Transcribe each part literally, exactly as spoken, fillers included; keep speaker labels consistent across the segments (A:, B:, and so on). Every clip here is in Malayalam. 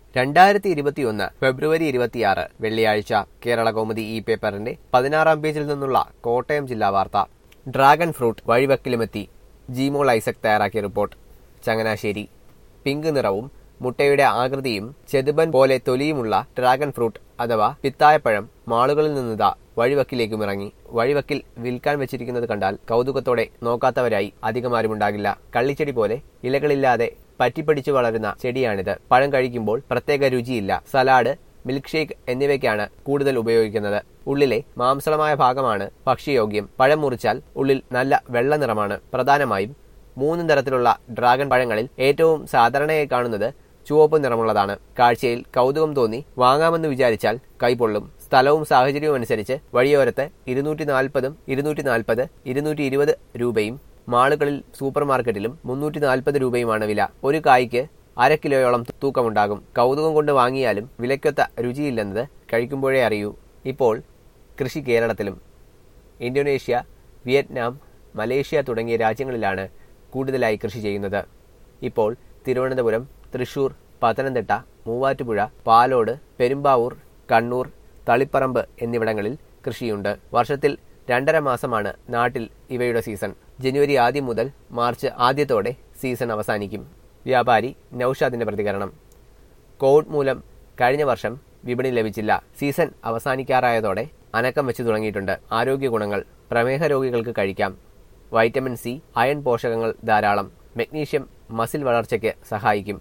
A: രണ്ടായിരത്തി ഇരുപത്തിയൊന്ന് ഫെബ്രുവരി ഇരുപത്തിയാറ് വെള്ളിയാഴ്ച കേരള കൗമുദി ഈ പേപ്പറിന്റെ പതിനാറാം പേജിൽ നിന്നുള്ള കോട്ടയം ജില്ലാ വാർത്ത. ഡ്രാഗൺ ഫ്രൂട്ട് വഴിവക്കിലുമെത്തി. ജിമോൾ ഐസക് തയ്യാറാക്കിയ റിപ്പോർട്ട്. ചങ്ങനാശ്ശേരി. പിങ്ക് നിറവും മുട്ടയുടെ ആകൃതിയും ചെതുമ്പൻ പോലെ തൊലിയുമുള്ള ഡ്രാഗൺ ഫ്രൂട്ട് അഥവാ പിത്തായപ്പഴം മാളുകളിൽ നിന്നിതാ വഴിവക്കിലേക്കുമിറങ്ങി. വഴിവക്കിൽ വിൽക്കാൻ വെച്ചിരിക്കുന്നത് കണ്ടാൽ കൗതുകത്തോടെ നോക്കാത്തവരായി അധികമാരുമുണ്ടാകില്ല. കള്ളിച്ചെടി പോലെ ഇലകളില്ലാതെ പറ്റിപ്പിടിച്ചു വളരുന്ന ചെടിയാണിത്. പഴം കഴിക്കുമ്പോൾ പ്രത്യേക രുചിയില്ല. സലാഡ്, മിൽക്ക് ഷേക്ക് എന്നിവയ്ക്കാണ് കൂടുതൽ ഉപയോഗിക്കുന്നത്. ഉള്ളിലെ മാംസളമായ ഭാഗമാണ് ഭക്ഷ്യയോഗ്യം. പഴം മുറിച്ചാൽ ഉള്ളിൽ നല്ല വെള്ള നിറമാണ്. പ്രധാനമായും മൂന്ന് നിറത്തിലുള്ള ഡ്രാഗൺ പഴങ്ങളിൽ ഏറ്റവും സാധാരണയായി കാണുന്നത് ചുവപ്പ് നിറമുള്ളതാണ്. കാഴ്ചയിൽ കൗതുകം തോന്നി വാങ്ങാമെന്ന് വിചാരിച്ചാൽ കൈപൊള്ളും. സ്ഥലവും സാഹചര്യവും അനുസരിച്ച് വഴിയോരത്ത് ഇരുന്നൂറ്റി നാൽപ്പതും ഇരുന്നൂറ്റി നാൽപ്പത് ഇരുന്നൂറ്റി ഇരുപത് രൂപയും മാളുകളിൽ സൂപ്പർ മാർക്കറ്റിലും മുന്നൂറ്റി നാൽപ്പത് രൂപയുമാണ് വില. ഒരു കായ്ക്ക് അര കിലോയോളം തൂക്കമുണ്ടാകും. കൗതുകം കൊണ്ട് വാങ്ങിയാലും വിലയ്ക്കൊത്ത രുചിയില്ലെന്നത് കഴിക്കുമ്പോഴേ അറിയൂ. ഇപ്പോൾ കൃഷി കേരളത്തിലും. ഇന്തോനേഷ്യ, വിയറ്റ്നാം, മലേഷ്യ തുടങ്ങിയ രാജ്യങ്ങളിലാണ് കൂടുതലായി കൃഷി ചെയ്യുന്നത്. ഇപ്പോൾ തിരുവനന്തപുരം, തൃശൂർ, പത്തനംതിട്ട, മൂവാറ്റുപുഴ, പാലോട്, പെരുമ്പാവൂർ, കണ്ണൂർ, തളിപ്പറമ്പ് എന്നിവിടങ്ങളിൽ കൃഷിയുണ്ട്. വർഷത്തിൽ രണ്ടര മാസമാണ് നാട്ടിൽ ഇവയുടെ സീസൺ. ജനുവരി ആദ്യം മുതൽ മാർച്ച് ആദ്യത്തോടെ സീസൺ അവസാനിക്കും. വ്യാപാരി നൌഷാദിന്റെ പ്രതികരണം. കോവിഡ് മൂലം കഴിഞ്ഞ വർഷം വിപണി ലഭിച്ചില്ല. സീസൺ അവസാനിക്കാറായതോടെ അനക്കം വെച്ച് തുടങ്ങിയിട്ടുണ്ട്. ആരോഗ്യ ഗുണങ്ങൾ. പ്രമേഹ രോഗികൾക്ക് കഴിക്കാം. വൈറ്റമിൻ സി, അയൺ പോഷകങ്ങൾ ധാരാളം. മഗ്നീഷ്യം മസിൽ വളർച്ചയ്ക്ക് സഹായിക്കും.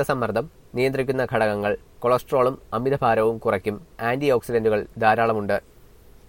A: രക്തസമ്മർദ്ദം നിയന്ത്രിക്കുന്ന ഘടകങ്ങൾ. കൊളസ്ട്രോളും അമിതഭാരവും കുറയ്ക്കും. ആന്റി ഓക്സിഡന്റുകൾ ധാരാളമുണ്ട്.